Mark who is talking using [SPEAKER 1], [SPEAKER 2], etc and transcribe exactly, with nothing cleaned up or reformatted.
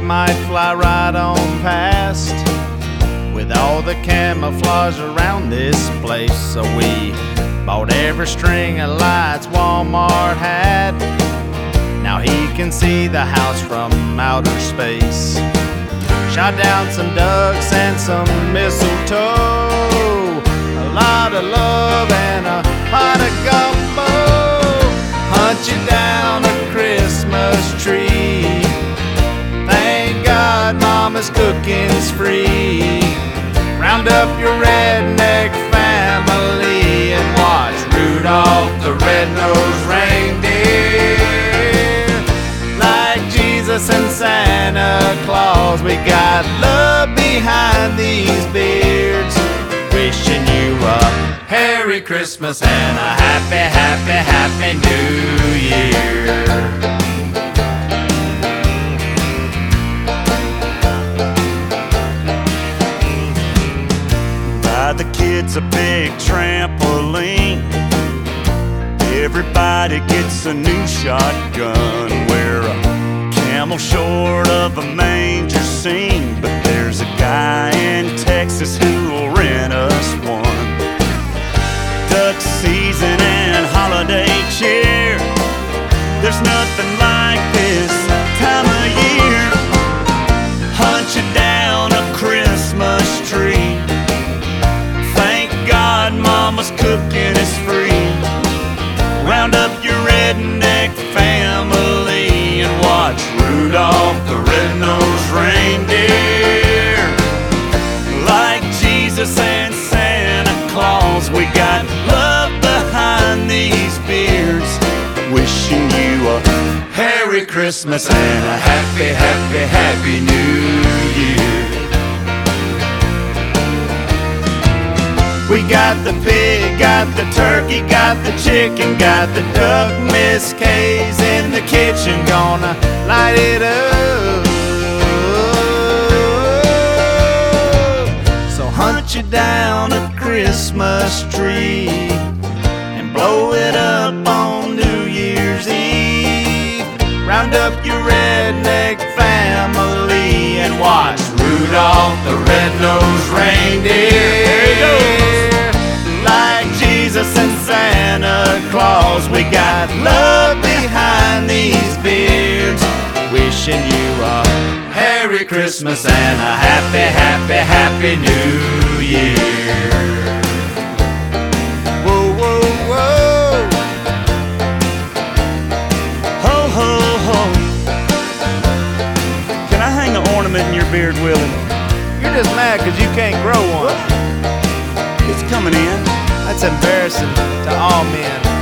[SPEAKER 1] might fly right on past with all the camouflage around this place. So we bought every string of lights Walmart had. Now he can see the house from outer space. Shot down some ducks and some mistletoe, a lot of love and a pot of gumbo. Hunt you down a Christmas tree. Thank God Mama's cooking's free. Round up your redneck family and watch Rudolph the Red-Nosed Reindeer. Like Jesus and Santa Claus, we got love behind these beards. Wishing you a Merry Christmas and a happy, happy, happy New Year.
[SPEAKER 2] Buy the kids a big trampoline. Everybody gets a new shotgun. Wear a camel short of a manger scene. But there's a guy in Texas who'll rent us one. Duck season and holiday cheer. There's nothing like this time of year. Hunt you down a Christmas tree. Thank God Mama's cooking is free. Round up your redneck family and watch Rudolph the Red-Nosed Reindeer. Like Jesus and Santa Claus, we got love behind these beards. Wishing you a Merry Christmas and a happy, happy, happy New Year. We got the pig, got the turkey, got the chicken, got the duck. Miss Kay's in the kitchen, gonna light it up. So hunt you down a Christmas tree and blow it up on New Year's Eve. Round up your redneck family and watch Rudolph the Red-Nosed Reindeer. Like Jesus and Santa Claus, we got love behind these beards. Wishing you a Merry Christmas and a happy, happy, happy New Year. Whoa, whoa, whoa. Ho, ho, ho. Can I hang an ornament in your beard, Willie?
[SPEAKER 1] You're just mad because you can't grow one.
[SPEAKER 2] It's coming in.
[SPEAKER 1] That's embarrassing to all men.